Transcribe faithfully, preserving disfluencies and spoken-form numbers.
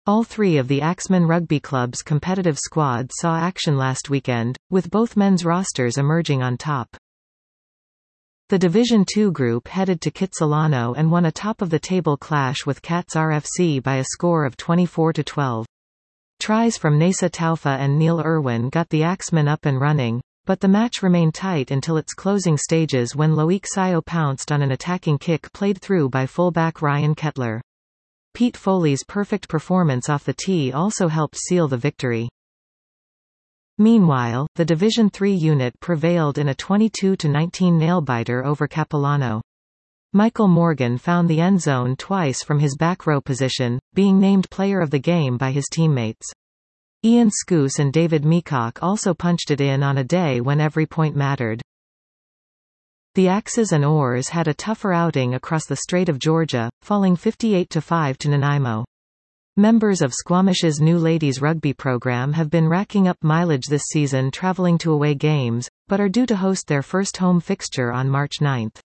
All three of the Axemen Rugby Club's competitive squads saw action last weekend, with both men's rosters emerging on top. The Division two group headed to Kitsilano and won a top-of-the-table clash with Cats R F C by a score of twenty-four to twelve. Tries from Nasa Taufa and Neil Irwin got the Axemen up and running, but the match remained tight until its closing stages when Loic Sayo pounced on an attacking kick played through by fullback Ryan Kettler. Pete Foley's perfect performance off the tee also helped seal the victory. Meanwhile, the Division three unit prevailed in a twenty-two to nineteen nail-biter over Capilano. Michael Morgan found the end zone twice from his back row position, being named player of the game by his teammates. Ian Scouse and David Meacock also punched it in on a day when every point mattered. The Axes and Oars had a tougher outing across the Strait of Georgia, falling fifty-eight to five to Nanaimo. Members of Squamish's new ladies rugby program have been racking up mileage this season traveling to away games, but are due to host their first home fixture on March ninth.